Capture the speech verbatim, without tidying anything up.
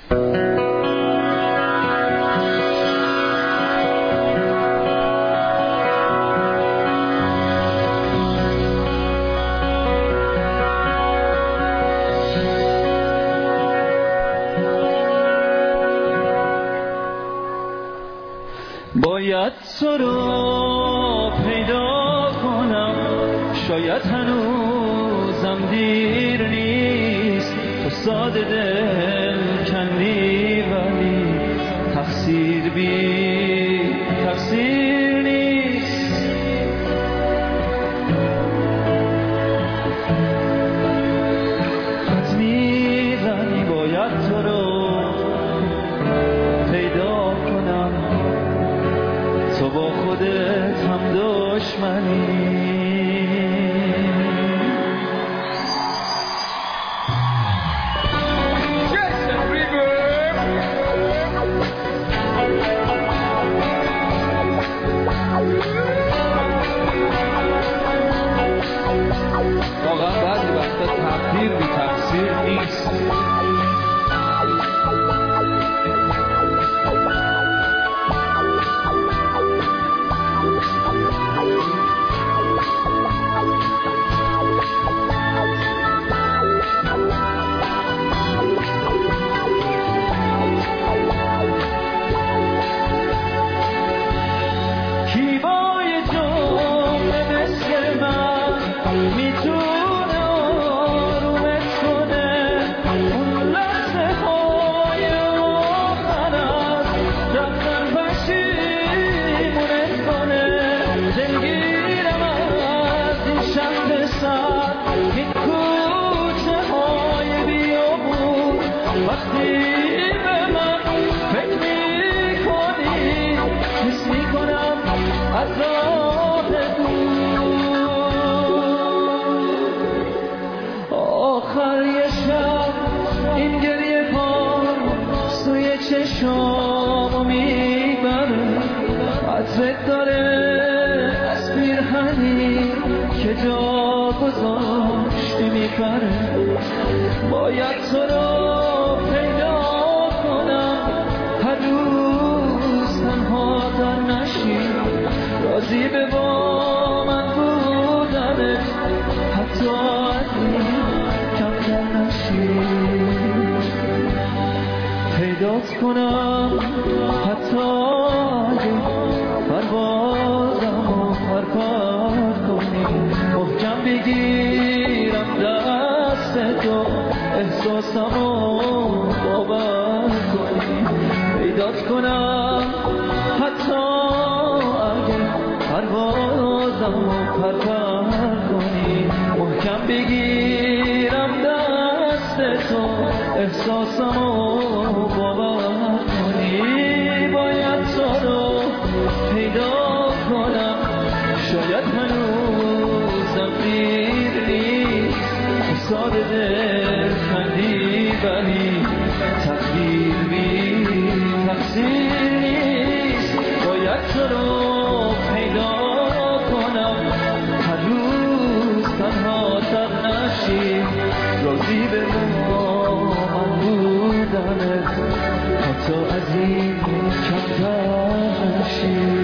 باید تو رو پیدا کنم، شاید هنوزم دیر نیست. تو ساده دل کندی ولی تقصیر بی تقصیر نیست. خط میزنی باید تو رو پیدا کنم، تو با خودت هم دشمنی. واقعا بعضی وقتا تقدیر بی تقصیر نیست. آخر یه شب این گریه ها سوی چشامو میبره، عطرت داره از پیرهنی که جا گذاشتی میپره. باید تو رو پیدا کنم، هر روز تنها تر نشی، راضی به با من بودنت حتی از این کمتر نشی. پیدات کنم حتی اگه پروازم و پرپر کنی، محکم بگیرم دست تو احساسم و باور کنی. پیدات کنم حتی اگه پروازم و پرپر کنی، محکم بگیرم دست تو احساسم و باور کنی. باید تو رو پیدا کنم، شاید هنوزم دیر نیست. ساده دل کندی ولی تقدیر بی تقصیر نیست. باید تو رو پیدا کنم، هر روز تنها تر نشی، راضی به ما من بودنت حتی از این کمتر نشی.